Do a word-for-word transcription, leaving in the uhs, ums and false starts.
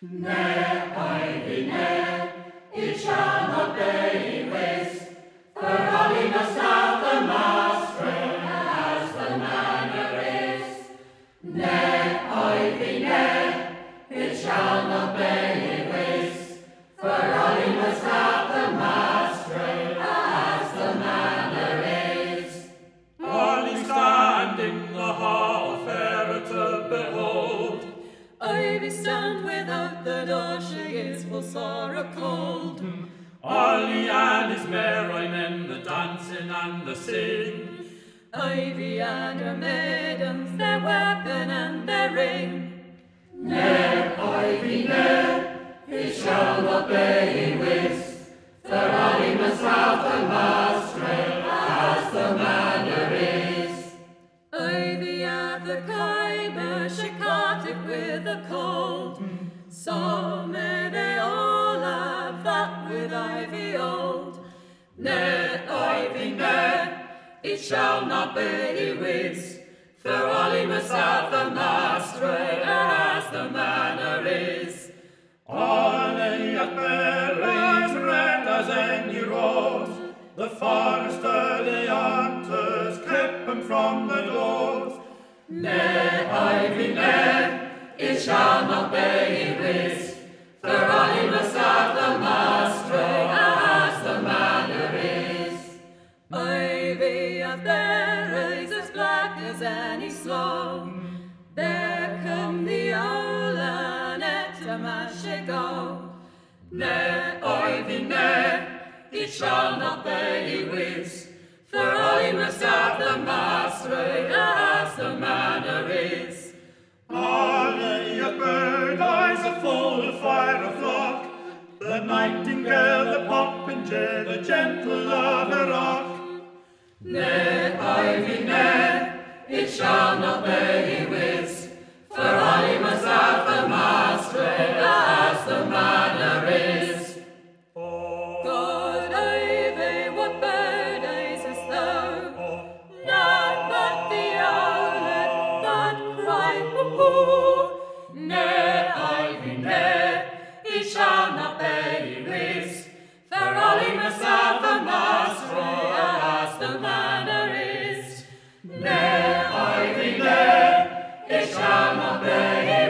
Ne, ivy, ne, it shall not be whist, for Ollie must have the master as the manner is. Ne, ivy, ne, it shall not be whist, for Ollie must have the master as the manner is. Ollie stand in the hall, fairer to behold. Ivy stand without the door, she is full sorrow cold. Ollie and his merrymen, the dancing and the sing. Ivy and her maidens, their weapon and their ring. Ne, ivy, ne, it shall not be whist, for Ollie must have the master as the manner is. Ivy at the Khyber, she caught it with a cold. So may they all have that with ivy old. Ne, ivy, ne, it shall not be whist, for Ollie must have the master as the manner is. Ollie at berries red as any rose, the forest early hunters kept them from the doors. Ne, ivy, ne, it shall not be whist, for Ollie must have the master as the manner is. Ivy of berries as black as any sloe, there come the owl and at a mash go. Ne, ivy, ne, it shall not be whist, for Ollie must have the master as the manner is. Ollie at bird eyes, a full fire of flock, the nightingale, the popinjay, the gentle lover rock. Ne, ivy, ne, it shall not be whist, for Ollie must have the master as the manner is. God, ivy, what bird eyes hast thou? None but the owlet that cried hoo-hoo. Ne, ivy, ne, it shall not be whist, for Ollie must have the master as the manner is. Ne, ivy, ne, it shall not be